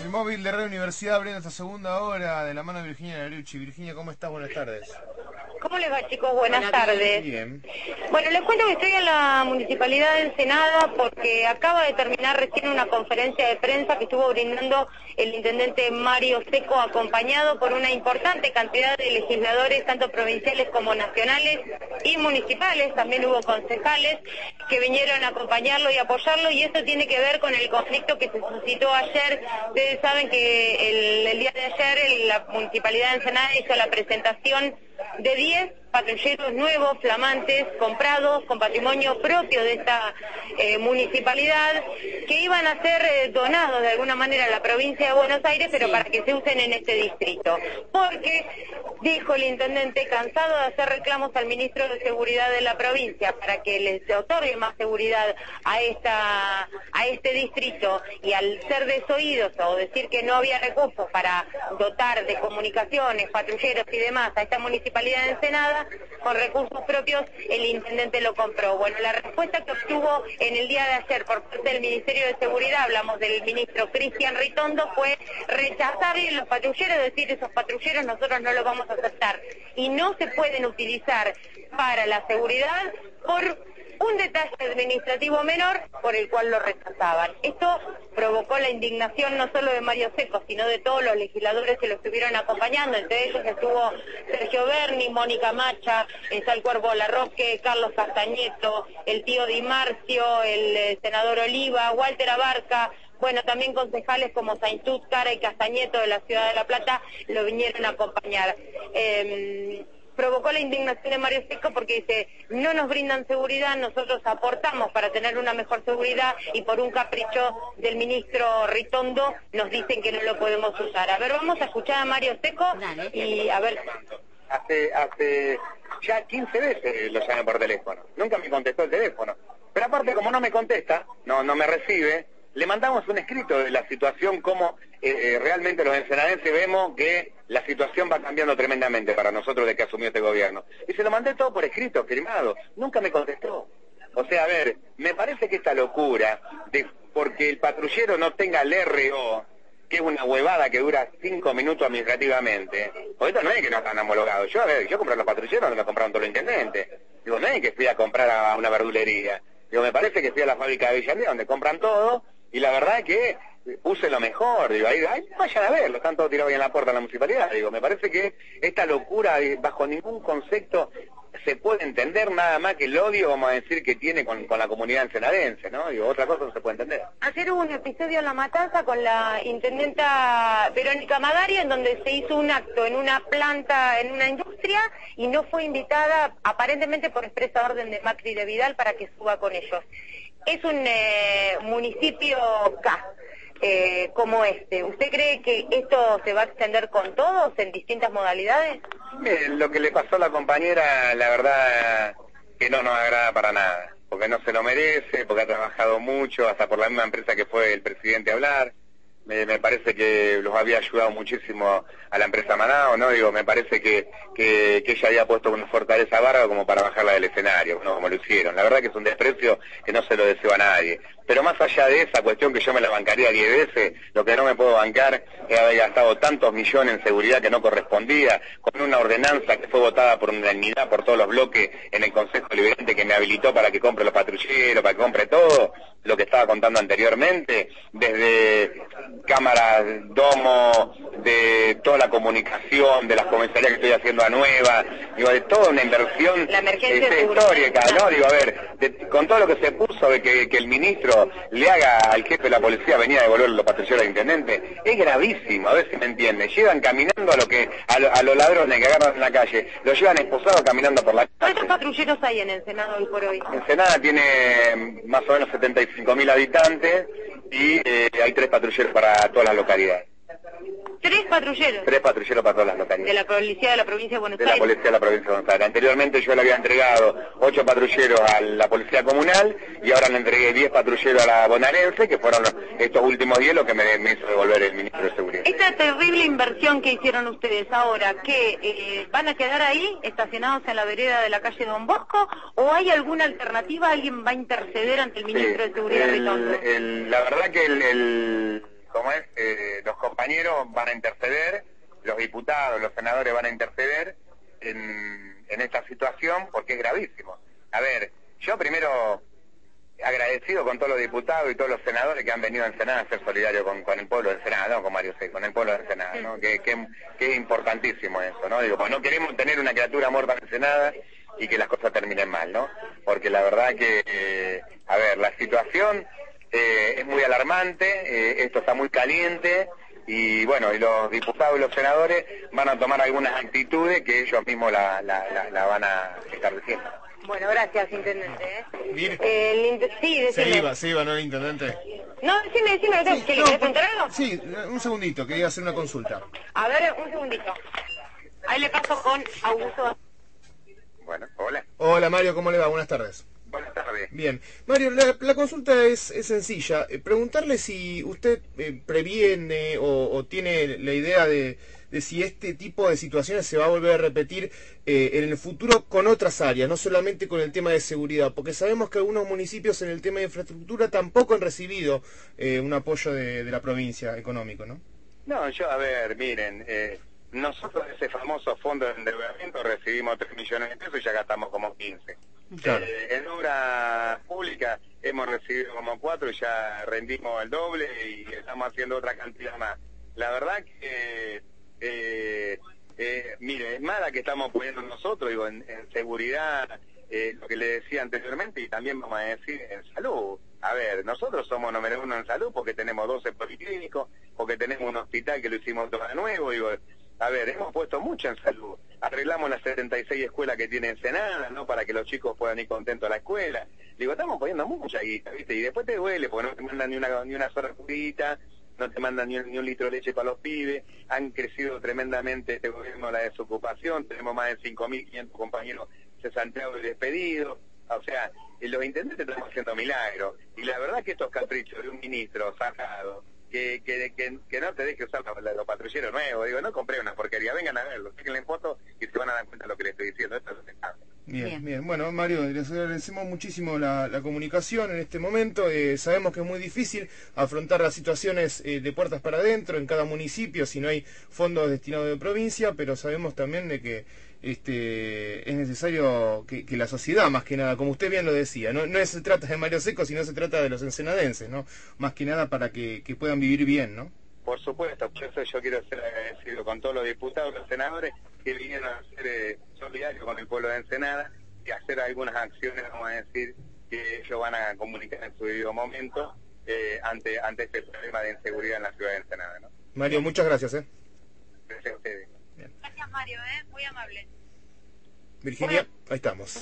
El móvil de Radio Universidad abriendo esta segunda hora de la mano de Virginia Larucci. Virginia, ¿cómo estás? Buenas tardes. ¿Cómo les va, chicos? Buenas tardes. Bien. Bueno, les cuento que estoy en la Municipalidad de Ensenada porque acaba de terminar recién una conferencia de prensa que estuvo brindando el intendente Mario Seco, acompañado por una importante cantidad de legisladores, tanto provinciales como nacionales y municipales. También hubo concejales que vinieron a acompañarlo y apoyarlo, y esto tiene que ver con el conflicto que se suscitó ayer. Ustedes saben que el día de ayer la Municipalidad de Ensenada hizo la presentación de 10 patrulleros nuevos, flamantes, comprados, con patrimonio propio de esta municipalidad, que iban a ser donados de alguna manera a la provincia de Buenos Aires, pero para que se usen en este distrito. Porque, dijo el intendente, cansado de hacer reclamos al ministro de Seguridad de la provincia para que les otorgue más seguridad a este distrito, y al ser desoídos o decir que no había recursos para dotar de comunicaciones, patrulleros y demás a esta municipalidad de Ensenada, con recursos propios, el intendente lo compró. Bueno, la respuesta que obtuvo en el día de ayer por parte del Ministerio de Seguridad, hablamos del ministro Cristian Ritondo, fue rechazarle los patrulleros, decir, esos patrulleros nosotros no los vamos a aceptar y no se pueden utilizar para la seguridad por un detalle administrativo menor por el cual lo rechazaban. Esto provocó la indignación no solo de Mario Seco, sino de todos los legisladores que lo estuvieron acompañando. Entre ellos estuvo Sergio Berni, Mónica Macha, el Cuervo Larroque, Carlos Castañeto, el tío Di Marcio, el senador Oliva, Walter Abarca. Bueno, también concejales como Saintut, Cara y Castañeto de la Ciudad de La Plata lo vinieron a acompañar. Provocó la indignación de Mario Seco porque dice, no nos brindan seguridad, nosotros aportamos para tener una mejor seguridad y por un capricho del ministro Ritondo nos dicen que no lo podemos usar. A ver, vamos a escuchar a Mario Seco y a ver. Hace ya 15 veces lo llamé por teléfono, nunca me contestó el teléfono. Pero aparte, como no me contesta, no me recibe, le mandamos un escrito de la situación, como realmente los ensenadenses vemos que la situación va cambiando tremendamente para nosotros de que asumió este gobierno. Y se lo mandé todo por escrito, firmado. Nunca me contestó. O sea, a ver, me parece que esta locura de porque el patrullero no tenga el RO, que es una huevada que dura 5 minutos administrativamente, porque esto no es que no están homologados. Yo compré los patrulleros, no me compraron todos los intendentes. Digo, no es que fui a comprar a una verdulería. Digo, me parece que fui a la fábrica de Villandía, donde compran todo, y la verdad es que puse lo mejor. Digo, ahí vayan a verlo, están todos tirados ahí en la puerta de la municipalidad. Digo, me parece que esta locura, bajo ningún concepto se puede entender, nada más que el odio, vamos a decir, que tiene con la comunidad ensenadense, ¿no? Digo, otra cosa no se puede entender. Ayer hubo un episodio en La Matanza con la intendenta Verónica Magari, en donde se hizo un acto en una planta, en una industria, y no fue invitada, aparentemente por expresa orden de Macri y de Vidal, para que suba con ellos. Es un municipio K. Como este, ¿usted cree que esto se va a extender con todos en distintas modalidades? Lo que le pasó a la compañera, la verdad que no nos agrada para nada, porque no se lo merece, porque ha trabajado mucho, hasta por la misma empresa que fue el presidente a hablar. Me parece que los había ayudado muchísimo a la empresa Manao, ¿no? Digo, me parece que ella había puesto una fortaleza bárbara como para bajarla del escenario, ¿no? Como lo hicieron. La verdad que es un desprecio que no se lo deseo a nadie. Pero más allá de esa cuestión, que yo me la bancaría 10 veces, lo que no me puedo bancar es haber gastado tantos millones en seguridad que no correspondía, con una ordenanza que fue votada por unanimidad por todos los bloques en el Consejo Deliberante, que me habilitó para que compre los patrulleros, para que compre todo lo que estaba contando anteriormente, desde cámaras, domo, de toda la comunicación, de las comisarías que estoy haciendo a nueva, digo, de toda una inversión histórica, ¿no? Digo, a ver, con todo lo que se puso de que el ministro le haga al jefe de la policía venir a devolver los patrulleros al intendente, es gravísimo, a ver si me entiende. Llevan caminando a los ladrones que agarran en la calle, los llevan esposados caminando por la calle. ¿Cuántos patrulleros hay en Ensenada hoy por hoy? Ensenada tiene más o menos 75.000 habitantes y hay 3 patrulleros para todas las localidades. 3 patrulleros. 3 patrulleros para todas las localidades. De la policía de la provincia de Buenos Aires. De la policía de la provincia de Buenos Aires. Anteriormente yo le había entregado 8 patrulleros a la policía comunal y ahora le entregué 10 patrulleros a la bonaerense, que fueron estos últimos 10 los que me hizo devolver el ministro de Seguridad. Esta terrible inversión que hicieron ustedes ahora, ¿que van a quedar ahí estacionados en la vereda de la calle Don Bosco, o hay alguna alternativa? ¿Alguien va a interceder ante el ministro de Seguridad Ritondo? La verdad que los compañeros van a interceder, los diputados, los senadores van a interceder en esta situación porque es gravísimo. A ver, yo primero agradecido con todos los diputados y todos los senadores que han venido a Ensenada a ser solidarios con el pueblo de Ensenada, no con Mario Seco, con el pueblo de Ensenada, ¿no? Que es importantísimo eso, ¿no? Digo, pues no queremos tener una criatura muerta en Ensenada y que las cosas terminen mal, ¿no? Porque la verdad que, a ver, la situación es muy alarmante, esto está muy caliente y bueno, y los diputados y los senadores van a tomar algunas actitudes que ellos mismos la van a estar diciendo. Bueno, gracias, intendente. Sí, decime. Se iba, ¿no, el intendente? No, decime, ¿qué le querés preguntar algo? Sí, un segundito, quería hacer una consulta. A ver, un segundito. Ahí le paso con Augusto. Bueno, hola. Hola Mario, ¿cómo le va? Buenas tardes. Buenas tardes. Bien. Mario, la consulta es sencilla. Preguntarle si usted previene o tiene la idea de si este tipo de situaciones se va a volver a repetir en el futuro con otras áreas, no solamente con el tema de seguridad, porque sabemos que algunos municipios en el tema de infraestructura tampoco han recibido un apoyo de la provincia económico, ¿no? No, a ver, miren, nosotros de ese famoso fondo de endeudamiento recibimos 3 millones de pesos y ya gastamos como 15. Claro. En obra pública hemos recibido como 4 y ya rendimos el doble y estamos haciendo otra cantidad más. La verdad que, mire, es mala que estamos poniendo nosotros, digo, en seguridad, lo que le decía anteriormente, y también vamos a decir en salud. A ver, nosotros somos número 1 en salud porque tenemos 12 policlínicos, porque tenemos un hospital que lo hicimos todo de nuevo, digo, a ver, hemos puesto mucho en salud. Arreglamos las 76 escuelas que tiene Ensenada, ¿no? Para que los chicos puedan ir contentos a la escuela. Digo, estamos poniendo mucha guita, ¿viste? Y después te duele, porque no te mandan ni una sola curita, no te mandan ni un litro de leche para los pibes. Han crecido tremendamente este gobierno la desocupación. Tenemos más de 5.500 compañeros cesanteados y despedidos. O sea, los intendentes estamos haciendo milagros. Y la verdad que estos caprichos de un ministro sacado, que no te deje usar los patrulleros nuevos, digo, no compré una porquería, vengan a verlo, sáquenle foto y se van a dar cuenta de lo que les estoy diciendo. Esto es aceptable. Bien. Bueno, Mario, les agradecemos muchísimo la comunicación en este momento. Sabemos que es muy difícil afrontar las situaciones de puertas para adentro en cada municipio si no hay fondos destinados de provincia, pero sabemos también de que es necesario que la sociedad, más que nada, como usted bien lo decía, no se trata de Mario Seco, sino se trata de los ensenadenses, ¿no? Más que nada para que puedan vivir bien, ¿no? Por supuesto, por eso yo quiero ser agradecido con todos los diputados, los senadores que vinieron a ser solidarios con el pueblo de Ensenada y hacer algunas acciones, vamos a decir, que ellos van a comunicar en su debido momento ante este problema de inseguridad en la ciudad de Ensenada, ¿no? Mario, muchas gracias. Gracias a ustedes. Bien. Gracias, Mario, muy amable. Virginia, ahí estamos.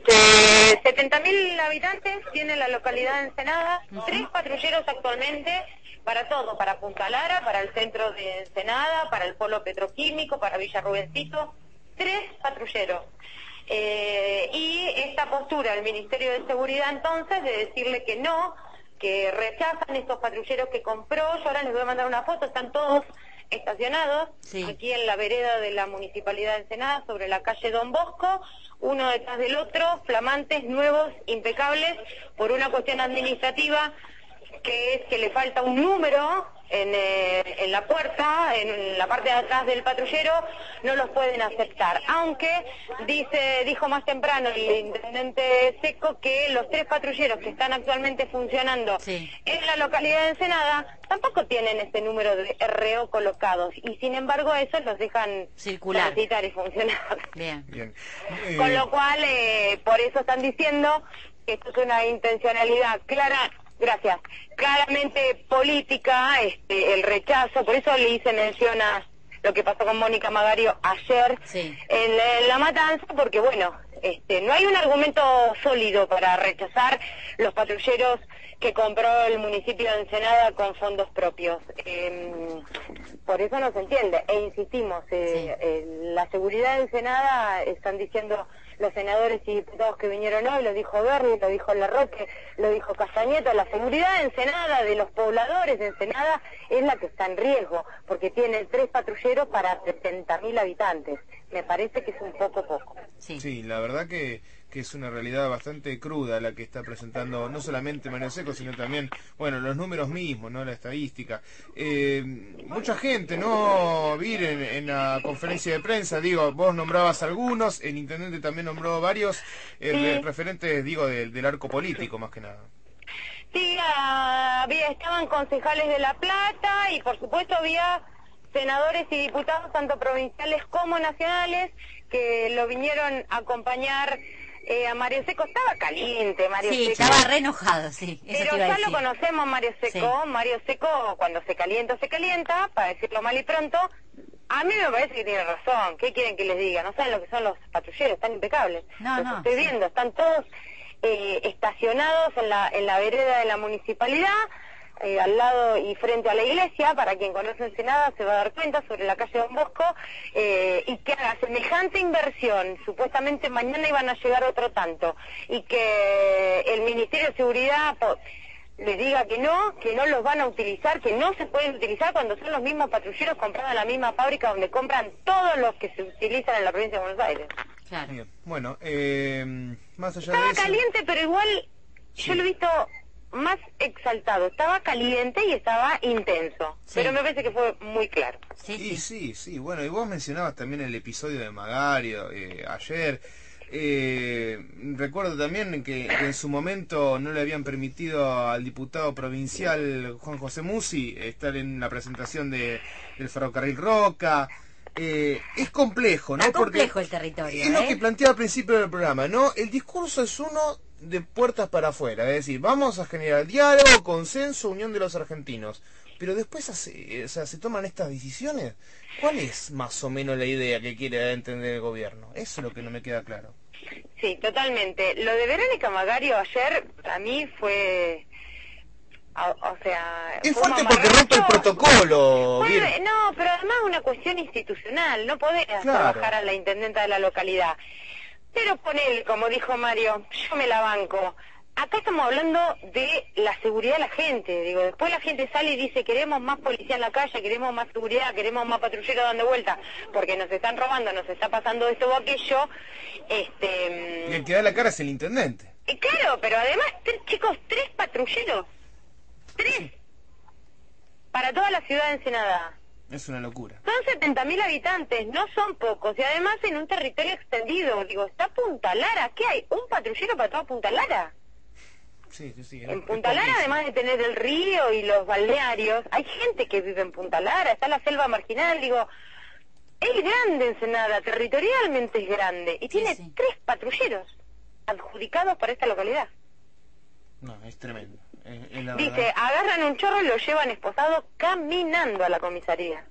70.000 habitantes tiene la localidad de Ensenada, 3 patrulleros actualmente para todo, para Punta Lara, para el centro de Ensenada, para el polo petroquímico, para Villa Rubencito, 3 patrulleros. Y esta postura del Ministerio de Seguridad entonces de decirle que no, que rechazan estos patrulleros que compró. Yo ahora les voy a mandar una foto, están todos estacionados aquí en la vereda de la Municipalidad de Ensenada, sobre la calle Don Bosco, uno detrás del otro, flamantes, nuevos, impecables, por una cuestión administrativa que es que le falta un número en la puerta, en la parte de atrás del patrullero, no los pueden aceptar. Aunque dijo más temprano el intendente Seco que los 3 patrulleros que están actualmente funcionando en la localidad de Ensenada tampoco tienen ese número de RO colocados y sin embargo esos los dejan circular, transitar y funcionar. Bien. Con lo cual, por eso están diciendo que esto es una intencionalidad clara. Gracias. Claramente política, el rechazo, por eso le hice mención a lo que pasó con Mónica Magario ayer en la matanza, porque bueno, no hay un argumento sólido para rechazar los patrulleros que compró el municipio de Ensenada con fondos propios. Por eso no se entiende, e insistimos, la seguridad de Ensenada, están diciendo los senadores y diputados que vinieron hoy, lo dijo Berni, lo dijo Larroque, lo dijo Castañeto, la seguridad de Ensenada, de los pobladores de Ensenada, es la que está en riesgo, porque tiene 3 patrulleros para 70.000 habitantes. Me parece que es un poco. Sí, la verdad que que es una realidad bastante cruda la que está presentando no solamente Mario Seco, sino también, bueno, los números mismos, ¿no? La estadística. Mucha gente, ¿no? Vir en la conferencia de prensa, digo, vos nombrabas algunos, el intendente también nombró varios referentes, digo, del arco político, más que nada. Sí, estaban concejales de La Plata y por supuesto había senadores y diputados, tanto provinciales como nacionales, que lo vinieron a acompañar a Mario Seco. Estaba caliente Mario Seco. Sí, estaba re enojado, sí. Eso pero ya lo conocemos, Mario Seco. Sí. Mario Seco, cuando se calienta, para decirlo mal y pronto. A mí me parece que tiene razón. ¿Qué quieren que les diga? No saben lo que son los patrulleros, están impecables. Los estoy viendo, están todos estacionados en la vereda de la municipalidad, al lado y frente a la iglesia. Para quien conoce Ensenada se va a dar cuenta, sobre la calle Don Bosco, y que haga semejante inversión, supuestamente mañana iban a llegar otro tanto, y que el Ministerio de Seguridad les diga que no los van a utilizar, que no se pueden utilizar cuando son los mismos patrulleros comprados en la misma fábrica donde compran todos los que se utilizan en la provincia de Buenos Aires. Claro. Bien. Bueno, más allá estaba de eso... caliente, pero igual yo lo he visto más exaltado. Estaba caliente y estaba intenso, pero me parece que fue muy claro. Sí. Bueno, y vos mencionabas también el episodio de Magario ayer. Recuerdo también que en su momento no le habían permitido al diputado provincial Juan José Musi estar en la presentación del ferrocarril Roca. Es complejo, ¿no? Está complejo el territorio. Es lo que planteaba al principio del programa, ¿no? El discurso es uno de puertas para afuera, es decir, vamos a generar diálogo, consenso, unión de los argentinos. Pero después se toman estas decisiones. ¿Cuál es más o menos la idea que quiere entender el gobierno? Eso es lo que no me queda claro. Sí, totalmente. Lo de Verónica Magario ayer, a mí fue... es fuerte porque rompe el protocolo. No, pero además es una cuestión institucional. No podés trabajar a la intendenta de la localidad. Pero ponele, como dijo Mario, yo me la banco. Acá estamos hablando de la seguridad de la gente. Digo, después la gente sale y dice, queremos más policía en la calle, queremos más seguridad, queremos más patrulleros dando vueltas, porque nos están robando, nos está pasando esto o aquello. Y el que da la cara es el intendente. Claro, pero además, chicos, 3 patrulleros. 3. Para toda la ciudad de Ensenada. Es una locura. Son 70.000 habitantes, no son pocos, y además en un territorio extendido. Digo, está Punta Lara, ¿qué hay? ¿Un patrullero para toda Punta Lara? Sí. En Punta Lara, además de tener el río y los balnearios, hay gente que vive en Punta Lara, está la selva marginal. Digo, es grande Ensenada, territorialmente es grande, y tiene 3 patrulleros adjudicados para esta localidad. No, es tremendo. Dice, agarran un chorro y lo llevan esposado caminando a la comisaría.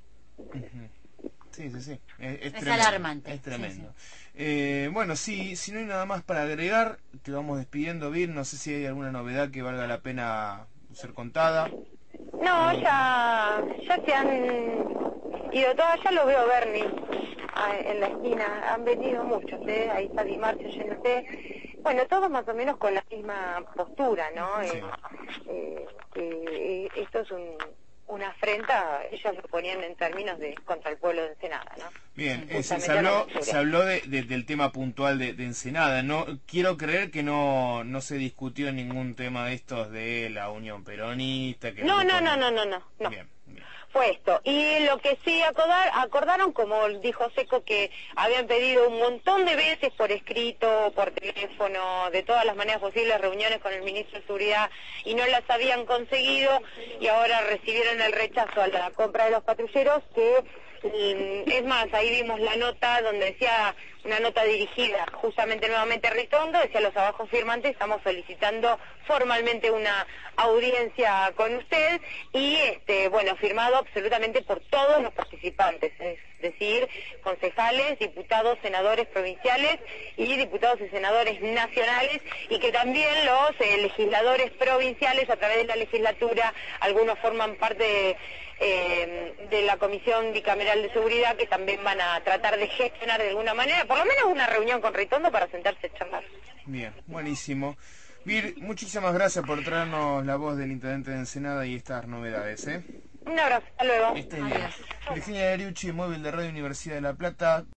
Sí. Es tremendo, alarmante. Es tremendo. Bueno, si no hay nada más para agregar, te vamos despidiendo, Vir. No sé si hay alguna novedad que valga la pena ser contada. No, ya se han ido todas. Ya lo veo Bernie en la esquina. Han venido muchos, ahí está Di Marcio yéndose. Bueno, todos más o menos con la misma postura, ¿no? Que esto es una afrenta, ellos lo ponían en términos de contra el pueblo de Ensenada, ¿no? Bien, se habló del tema puntual de Ensenada. No quiero creer que no se discutió ningún tema de estos de la Unión Peronista. Que No. Bien. Fue esto. Y lo que sí acordaron, como dijo Seco, que habían pedido un montón de veces por escrito, por teléfono, de todas las maneras posibles, reuniones con el ministro de Seguridad, y no las habían conseguido, y ahora recibieron el rechazo a la compra de los patrulleros, que es más, ahí vimos la nota donde decía, una nota dirigida justamente nuevamente a Ritondo, decía: los abajo firmantes estamos solicitando formalmente una audiencia con usted, y bueno, firmado absolutamente por todos los participantes, es decir, concejales, diputados, senadores provinciales y diputados y senadores nacionales, y que también los legisladores provinciales a través de la legislatura, algunos forman parte de la Comisión Bicameral de Seguridad, que también van a tratar de gestionar de alguna manera, por lo menos una reunión con Ritondo para sentarse a charlar. Bien, buenísimo. Vir, muchísimas gracias por traernos la voz del intendente de Ensenada y estas novedades. Un abrazo, hasta luego. Virginia Deriucci, móvil de Radio Universidad de La Plata.